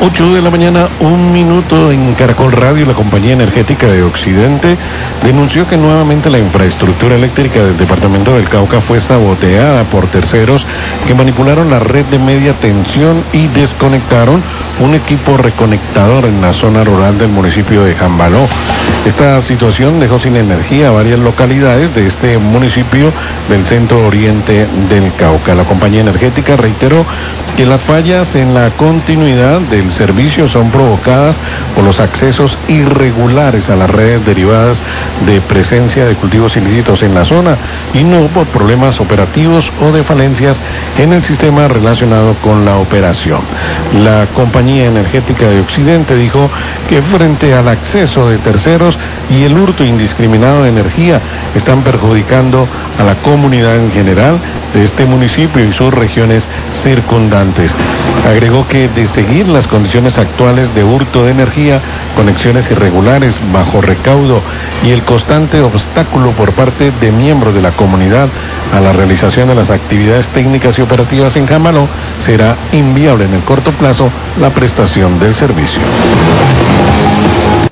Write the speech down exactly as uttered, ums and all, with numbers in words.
ocho de la mañana, un minuto en Caracol Radio. La compañía energética de Occidente denunció que nuevamente la infraestructura eléctrica del departamento del Cauca fue saboteada por terceros que manipularon la red de media tensión y desconectaron un equipo reconectador en la zona rural del municipio de Jambaló. Esta situación dejó sin energía a varias localidades de este municipio del centro oriente del Cauca. La compañía energética reiteró que las fallas en la continuidad del servicio son provocadas por los accesos irregulares a las redes derivadas de presencia de cultivos ilícitos en la zona y no por problemas operativos o de falencias en el sistema relacionado con la operación. La compañía energética de Occidente dijo que frente al acceso de terceros y el hurto indiscriminado de energía están perjudicando a la comunidad en general de este municipio y sus regiones circundantes. Agregó que de seguir las condiciones actuales de hurto de energía, conexiones irregulares, bajo recaudo y el constante obstáculo por parte de miembros de la comunidad a la realización de las actividades técnicas y operativas en Jambaló, será inviable en el corto plazo la prestación del servicio.